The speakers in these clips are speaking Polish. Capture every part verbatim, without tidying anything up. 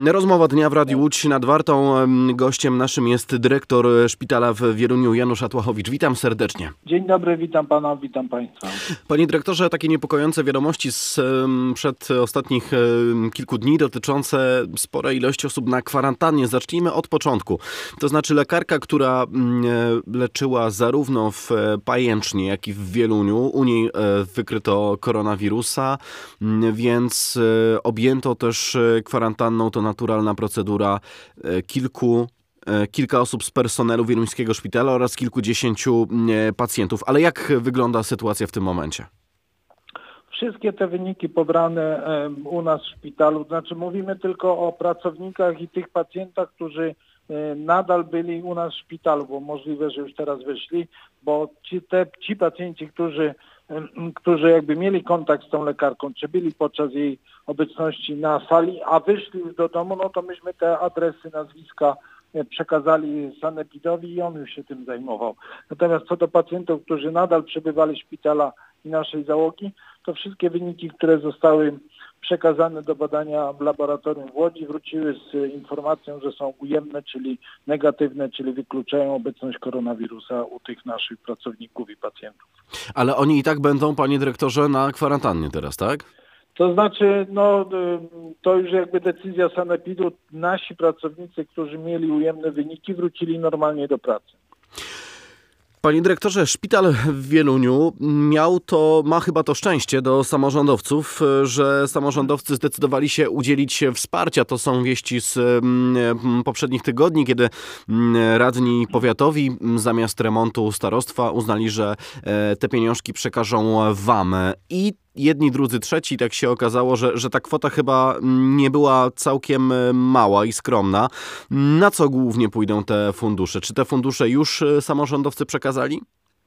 Rozmowa dnia w Radiu Łódź nad Wartą. Gościem naszym jest dyrektor szpitala w Wieluniu, Janusz Atłachowicz. Witam serdecznie. Dzień dobry, witam pana, witam państwa. Panie dyrektorze, takie niepokojące wiadomości sprzed ostatnich kilku dni dotyczące sporej ilości osób na kwarantannie. Zacznijmy od początku. To znaczy lekarka, która leczyła zarówno w Pajęcznie, jak i w Wieluniu. U niej wykryto koronawirusa, więc objęto też kwarantanną. To naturalna procedura. Kilku, kilka osób z personelu wieluńskiego szpitala oraz kilkudziesięciu pacjentów. Ale jak wygląda sytuacja w tym momencie? Wszystkie te wyniki pobrane u nas w szpitalu, znaczy mówimy tylko o pracownikach i tych pacjentach, którzy nadal byli u nas w szpitalu, bo możliwe, że już teraz wyszli, bo ci, te, ci pacjenci, którzy którzy jakby mieli kontakt z tą lekarką, czy byli podczas jej obecności na sali, a wyszli już do domu, no to myśmy te adresy, nazwiska przekazali sanepidowi i on już się tym zajmował. Natomiast co do pacjentów, którzy nadal przebywali w szpitala i naszej załogi, to wszystkie wyniki, które zostały przekazane do badania w laboratorium w Łodzi, wróciły z informacją, że są ujemne, czyli negatywne, czyli wykluczają obecność koronawirusa u tych naszych pracowników i pacjentów. Ale oni i tak będą, panie dyrektorze, na kwarantannie teraz, tak? To znaczy, no to już jakby decyzja sanepidu. Nasi pracownicy, którzy mieli ujemne wyniki, wrócili normalnie do pracy. Panie dyrektorze, szpital w Wieluniu miał to, ma chyba to szczęście do samorządowców, że samorządowcy zdecydowali się udzielić wsparcia. To są wieści z poprzednich tygodni, kiedy radni powiatowi zamiast remontu starostwa uznali, że te pieniążki przekażą wam. I jedni, drudzy, trzeci, tak się okazało, że, że ta kwota chyba nie była całkiem mała i skromna. Na co głównie pójdą te fundusze? Czy te fundusze już samorządowcy przekazali?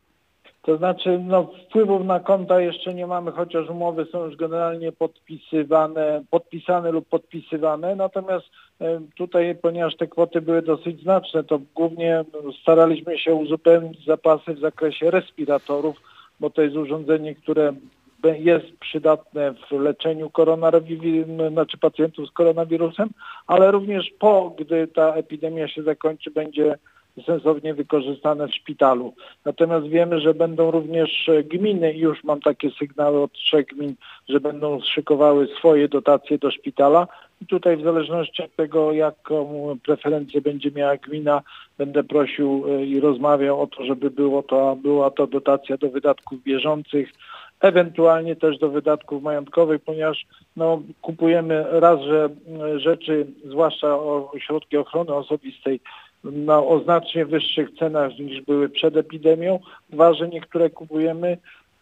To znaczy, no wpływów na konta jeszcze nie mamy, chociaż umowy są już generalnie podpisywane, podpisane lub podpisywane. Natomiast tutaj, ponieważ te kwoty były dosyć znaczne, to głównie staraliśmy się uzupełnić zapasy w zakresie respiratorów, bo to jest urządzenie, które jest przydatne w leczeniu koronawirusa, znaczy pacjentów z koronawirusem, ale również po, gdy ta epidemia się zakończy, będzie sensownie wykorzystane w szpitalu. Natomiast wiemy, że będą również gminy i już mam takie sygnały od trzech gmin, że będą szykowały swoje dotacje do szpitala i tutaj w zależności od tego, jaką preferencję będzie miała gmina, będę prosił i rozmawiał o to, żeby było to, była to dotacja do wydatków bieżących, ewentualnie też do wydatków majątkowych, ponieważ no, kupujemy raz, że rzeczy, zwłaszcza o środki ochrony osobistej, no, o znacznie wyższych cenach niż były przed epidemią. Dwa, że niektóre kupujemy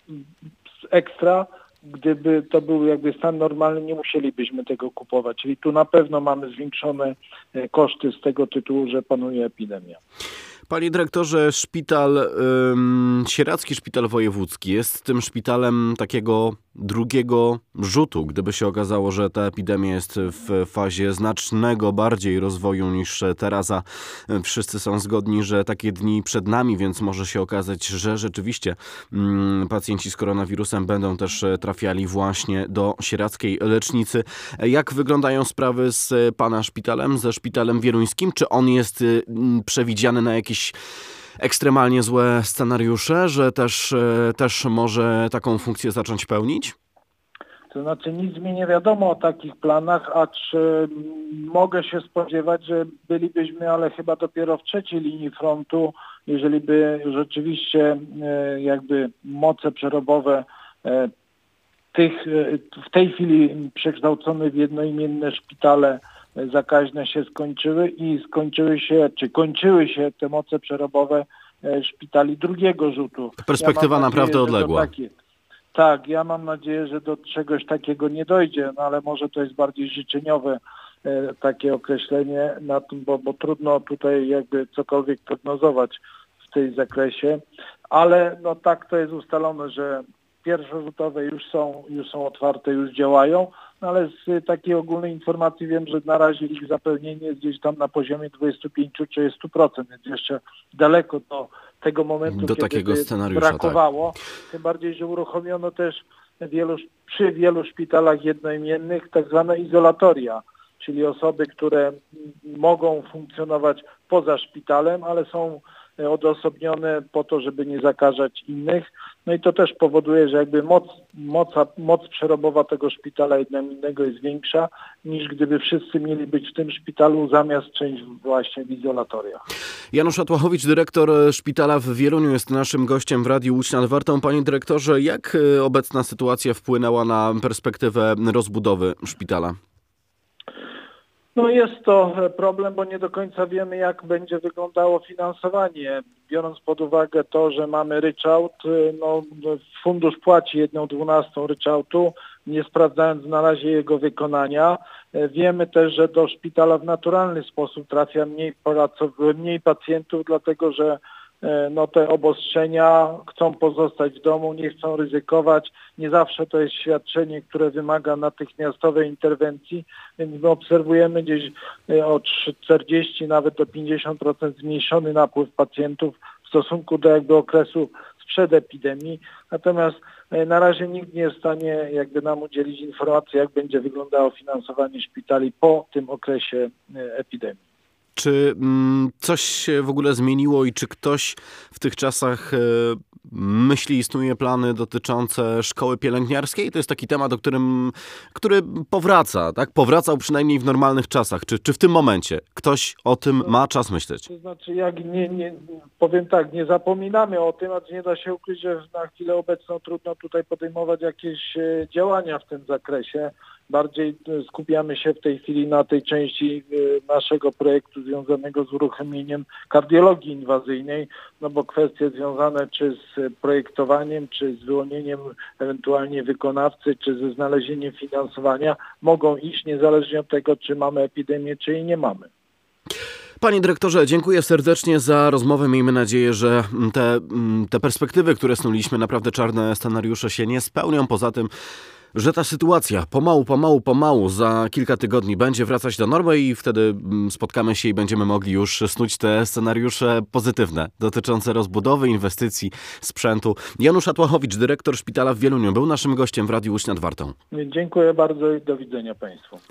ekstra. Gdyby to był jakby stan normalny, nie musielibyśmy tego kupować. Czyli tu na pewno mamy zwiększone koszty z tego tytułu, że panuje epidemia. Panie dyrektorze, szpital, ym, Sieradzki Szpital Wojewódzki jest tym szpitalem takiego drugiego rzutu, gdyby się okazało, że ta epidemia jest w fazie znacznego bardziej rozwoju niż teraz, a wszyscy są zgodni, że takie dni przed nami, więc może się okazać, że rzeczywiście ym, pacjenci z koronawirusem będą też trafiali właśnie do sieradzkiej lecznicy. Jak wyglądają sprawy z pana szpitalem, ze szpitalem wieluńskim? Czy on jest y, przewidziany na jakieś ekstremalnie złe scenariusze, że też, też może taką funkcję zacząć pełnić? To znaczy nic mi nie wiadomo o takich planach, acz mogę się spodziewać, że bylibyśmy, ale chyba dopiero w trzeciej linii frontu, jeżeli by rzeczywiście jakby moce przerobowe tych w tej chwili przekształcone w jednoimienne szpitale zakaźne się skończyły i skończyły się, czy kończyły się te moce przerobowe szpitali drugiego rzutu. Perspektywa ja naprawdę nadzieję, odległa. Takie, tak, ja mam nadzieję, że do czegoś takiego nie dojdzie, no ale może to jest bardziej życzeniowe e, takie określenie, na tym, bo, bo trudno tutaj jakby cokolwiek prognozować w tej zakresie, ale no tak to jest ustalone, że pierwszorzutowe już są, już są otwarte, już działają, no ale z takiej ogólnej informacji wiem, że na razie ich zapełnienie jest gdzieś tam na poziomie dwadzieścia pięć do trzydziestu procent, więc jeszcze daleko do tego momentu, do kiedy takiego scenariusza brakowało. Tak. Tym bardziej, że uruchomiono też wielu, przy wielu szpitalach jednoimiennych tak zwane izolatoria, czyli osoby, które mogą funkcjonować poza szpitalem, ale są odosobnione po to, żeby nie zakażać innych. No i to też powoduje, że jakby moc, moc, moc przerobowa tego szpitala jednego jest większa, niż gdyby wszyscy mieli być w tym szpitalu zamiast część właśnie w izolatoriach. Janusz Atłachowicz, dyrektor szpitala w Wieluniu, jest naszym gościem w Radiu Łódź nad Wartą. Panie dyrektorze, jak obecna sytuacja wpłynęła na perspektywę rozbudowy szpitala? No jest to problem, bo nie do końca wiemy, jak będzie wyglądało finansowanie. Biorąc pod uwagę to, że mamy ryczałt, no fundusz płaci jedną dwunastą ryczałtu, nie sprawdzając na razie jego wykonania. Wiemy też, że do szpitala w naturalny sposób trafia mniej, mniej pacjentów, dlatego że no te obostrzenia chcą pozostać w domu, nie chcą ryzykować. Nie zawsze to jest świadczenie, które wymaga natychmiastowej interwencji, więc my obserwujemy gdzieś o czterdzieści nawet do pięćdziesiąt procent zmniejszony napływ pacjentów w stosunku do jakby okresu sprzed epidemii. Natomiast na razie nikt nie jest w stanie jakby nam udzielić informacji, jak będzie wyglądało finansowanie szpitali po tym okresie epidemii. Czy coś się w ogóle zmieniło i czy ktoś w tych czasach myśli, istnieje plany dotyczące szkoły pielęgniarskiej? To jest taki temat, o którym, który powraca, tak? Powracał przynajmniej w normalnych czasach. Czy, czy w tym momencie ktoś o tym ma czas myśleć? To znaczy, jak nie, nie, powiem tak, nie zapominamy o tym, a nie da się ukryć, że na chwilę obecną trudno tutaj podejmować jakieś działania w tym zakresie. Bardziej skupiamy się w tej chwili na tej części naszego projektu związanego z uruchomieniem kardiologii inwazyjnej, no bo kwestie związane czy z projektowaniem, czy z wyłonieniem ewentualnie wykonawcy, czy ze znalezieniem finansowania mogą iść niezależnie od tego, czy mamy epidemię, czy jej nie mamy. Panie dyrektorze, dziękuję serdecznie za rozmowę. Miejmy nadzieję, że te, te perspektywy, które snuliśmy, naprawdę czarne scenariusze się nie spełnią. Poza tym, że ta sytuacja pomału, pomału, pomału za kilka tygodni będzie wracać do normy i wtedy spotkamy się i będziemy mogli już snuć te scenariusze pozytywne dotyczące rozbudowy, inwestycji, sprzętu. Janusz Atłachowicz, dyrektor szpitala w Wieluniu, był naszym gościem w Radiu Łódź nad Wartą. Dziękuję bardzo i do widzenia Państwu.